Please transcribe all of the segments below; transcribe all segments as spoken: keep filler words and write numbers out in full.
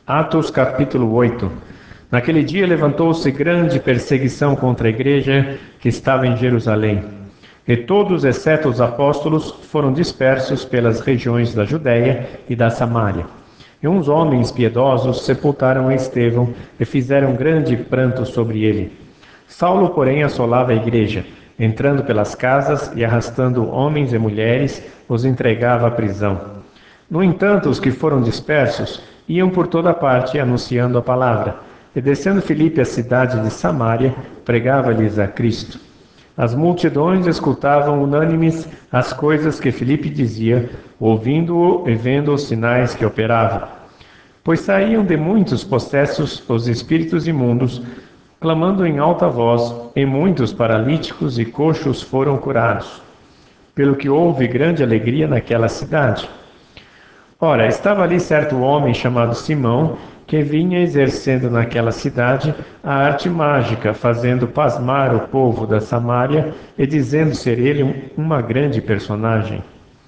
Atos capítulo oito. Naquele dia levantou-se grande perseguição contra a igreja que estava em Jerusalém. E todos, exceto os apóstolos, foram dispersos pelas regiões da Judéia e da Samária. E uns homens piedosos sepultaram Estevão e fizeram grande pranto sobre ele. Saulo, porém, assolava a igreja, entrando pelas casas e arrastando homens e mulheres, os entregava à prisão. No entanto, os que foram dispersos iam por toda parte anunciando a palavra, e descendo Filipe à cidade de Samaria, pregava-lhes a Cristo. As multidões escutavam unânimes as coisas que Filipe dizia, ouvindo-o e vendo os sinais que operava. Pois saíam de muitos possessos os espíritos imundos, clamando em alta voz, e muitos paralíticos e coxos foram curados. Pelo que houve grande alegria naquela cidade. Ora, estava ali certo homem chamado Simão, que vinha exercendo naquela cidade a arte mágica, fazendo pasmar o povo da Samária e dizendo ser ele uma grande personagem,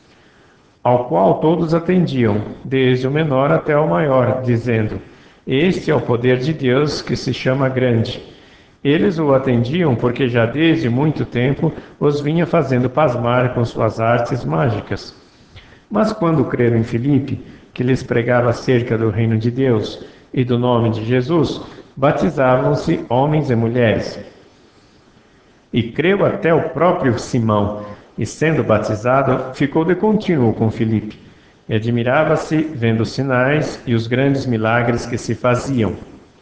ao qual todos atendiam, desde o menor até o maior, dizendo: Este é o poder de Deus que se chama grande. Eles o atendiam porque já desde muito tempo os vinha fazendo pasmar com suas artes mágicas. Mas quando creram em Filipe, que lhes pregava acerca do reino de Deus e do nome de Jesus, batizavam-se homens e mulheres. E creu até o próprio Simão, e sendo batizado, ficou de contínuo com Filipe, e admirava-se vendo os sinais e os grandes milagres que se faziam.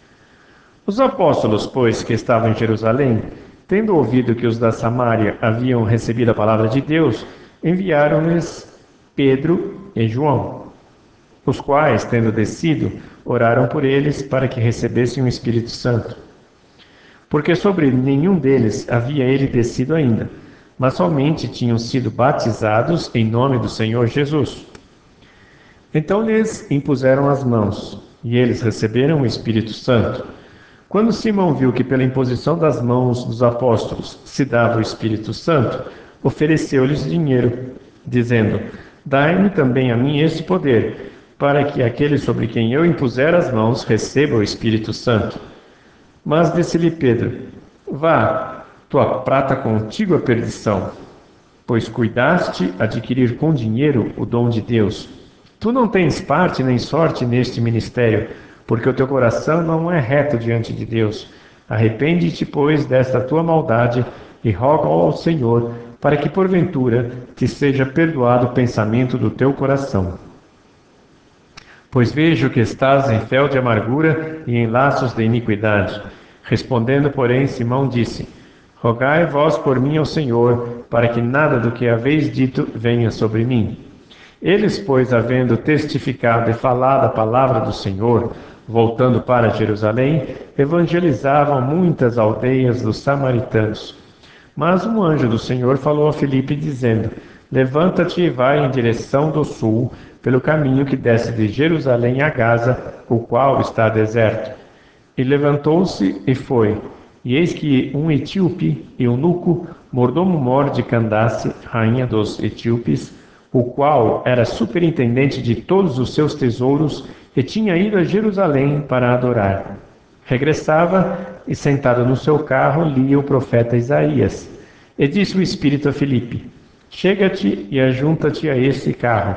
Os apóstolos, pois, que estavam em Jerusalém, tendo ouvido que os da Samária haviam recebido a palavra de Deus, enviaram-lhes Pedro e João, os quais, tendo descido, oraram por eles para que recebessem o Espírito Santo. Porque sobre nenhum deles havia ele descido ainda, mas somente tinham sido batizados em nome do Senhor Jesus. Então lhes impuseram as mãos, e eles receberam o Espírito Santo. Quando Simão viu que pela imposição das mãos dos apóstolos se dava o Espírito Santo, ofereceu-lhes dinheiro, dizendo: Dai-me também a mim este poder, para que aquele sobre quem eu impuser as mãos receba o Espírito Santo. Mas disse-lhe Pedro: Vá, tua prata contigo a perdição, pois cuidaste adquirir com dinheiro o dom de Deus. Tu não tens parte nem sorte neste ministério, porque o teu coração não é reto diante de Deus. Arrepende-te, pois, desta tua maldade e roga ao Senhor, para que porventura te seja perdoado o pensamento do teu coração. Pois vejo que estás em fel de amargura e em laços de iniquidade. Respondendo, porém, Simão disse: Rogai vós por mim ao Senhor, para que nada do que haveis dito venha sobre mim. Eles, pois, havendo testificado e falado a palavra do Senhor, voltando para Jerusalém, evangelizavam muitas aldeias dos samaritanos. Mas um anjo do Senhor falou a Filipe, dizendo: Levanta-te e vai em direção do sul, pelo caminho que desce de Jerusalém a Gaza, o qual está deserto. E levantou-se e foi. E eis que um etíope, eunuco, mordomo-mor de Candace, rainha dos etíopes, o qual era superintendente de todos os seus tesouros, e tinha ido a Jerusalém para adorar. Regressava e, sentado no seu carro, lia o profeta Isaías. E disse o Espírito a Filipe: Chega-te e ajunta-te a este carro.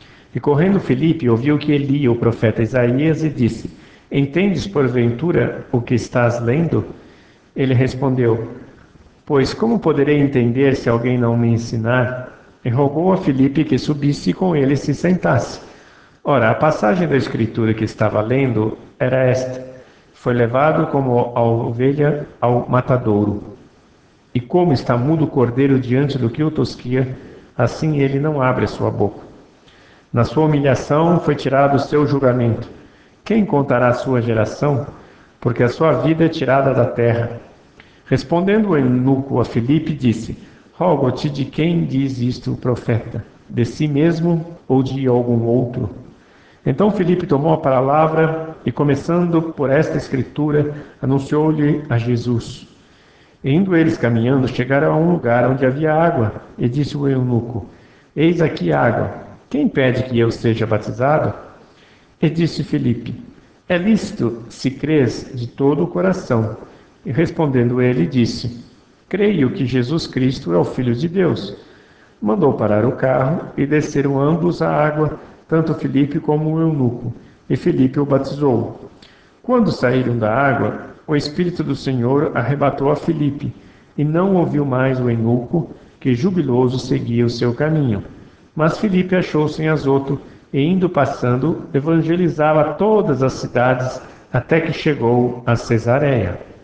E correndo Filipe ouviu que lia o profeta Isaías e disse: Entendes porventura o que estás lendo? Ele respondeu: Pois como poderei entender se alguém não me ensinar? E rogou a Filipe que subisse e com ele se sentasse. Ora, a passagem da escritura que estava lendo era esta: Foi levado como a ovelha ao matadouro. E como está mudo o cordeiro diante do que o tosquia, assim ele não abre a sua boca. Na sua humilhação foi tirado o seu julgamento. Quem contará a sua geração? Porque a sua vida é tirada da terra. Respondendo o eunuco a Filipe, disse: Rogo-te, de quem diz isto o profeta? De si mesmo ou de algum outro? Então Filipe tomou a palavra e, começando por esta escritura, anunciou-lhe a Jesus. E indo eles caminhando, chegaram a um lugar onde havia água, e disse o eunuco: Eis aqui água. Quem pede que eu seja batizado? E disse Filipe: É lícito se crês de todo o coração. E respondendo ele, disse: Creio que Jesus Cristo é o Filho de Deus. Mandou parar o carro e desceram ambos à água, tanto Filipe como o eunuco, e Filipe o batizou. Quando saíram da água, o Espírito do Senhor arrebatou a Filipe, e não ouviu mais o eunuco, que jubiloso seguia o seu caminho. Mas Filipe achou-se em Azoto, e indo passando, evangelizava todas as cidades, até que chegou a Cesareia.